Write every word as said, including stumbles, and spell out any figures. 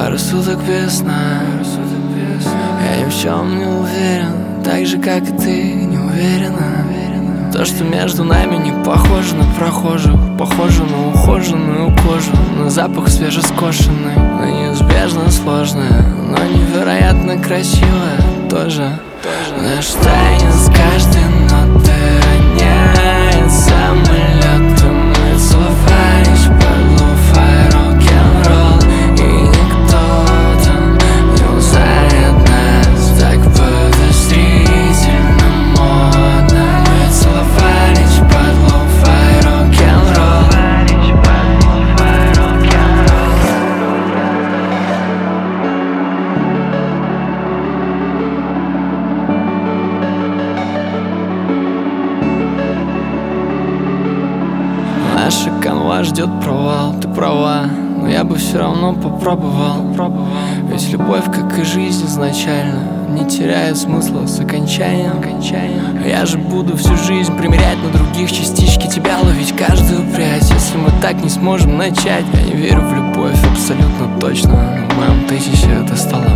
Пару суток без сна, я ни в чем не уверен, так же, как и ты не уверена. То, что между нами не похоже на прохожих, похоже на ухоженную кожу, на запах свежескошенный, на неизбежно сложное, но невероятно красивое тоже. Наш танец каждой ноты роняет самолет, и мы целовались под луфай рок-н-ролл, и никто там не узнает нас так подозрительно модно. Мы целовались под луфай рок-н-ролл. Наша канва ждет провал, ты права, но я бы все равно попробовал, пробовал. Ведь любовь, как и жизнь изначально, не теряет смысла с окончанием, окончанием. Я же буду всю жизнь примерять на других частички тебя, ловить каждую прядь. Если мы так не сможем начать, я не верю в любовь абсолютно точно. В моем тезисе это стало